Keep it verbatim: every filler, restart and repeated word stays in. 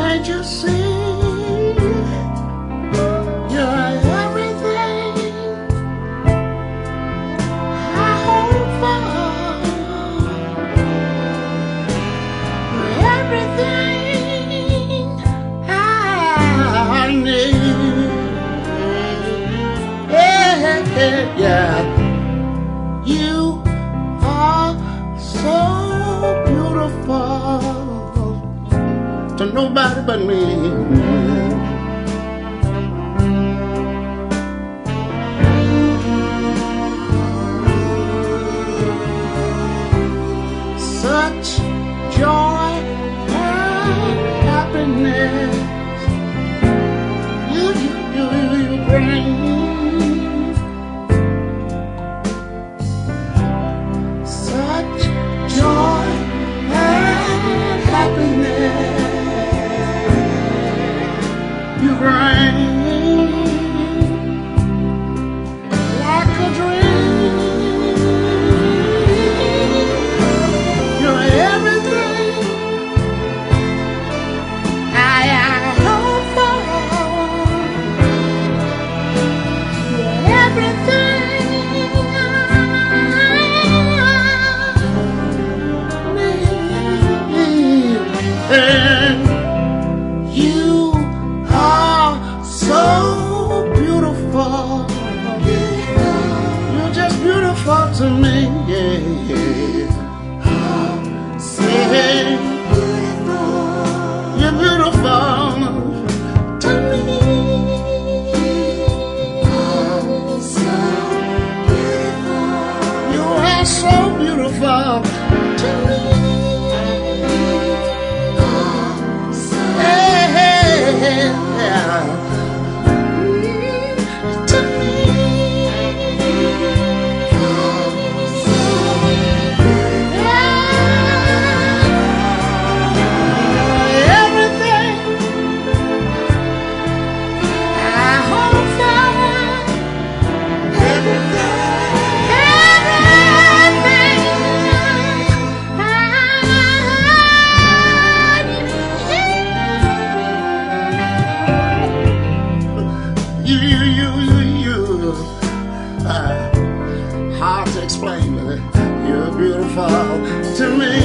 Can't you see? You're everything I hope for. You're everything I need. Yeah, yeah, yeah. You are so beautiful to nobody but me. Such joy and happiness you, you, you, you bring. Such joy and happiness you bring, like a dream. You're everything I hope for. You're everything I need. And you are so beautiful. You're just beautiful to me. Yeah, yeah. Say, you're beautiful to me. You are so beautiful to me. Yeah. To me, yeah. Everything I hope for, everything, everything I need. You, you, you, you, you. Uh, hard to explain, but you're beautiful to me.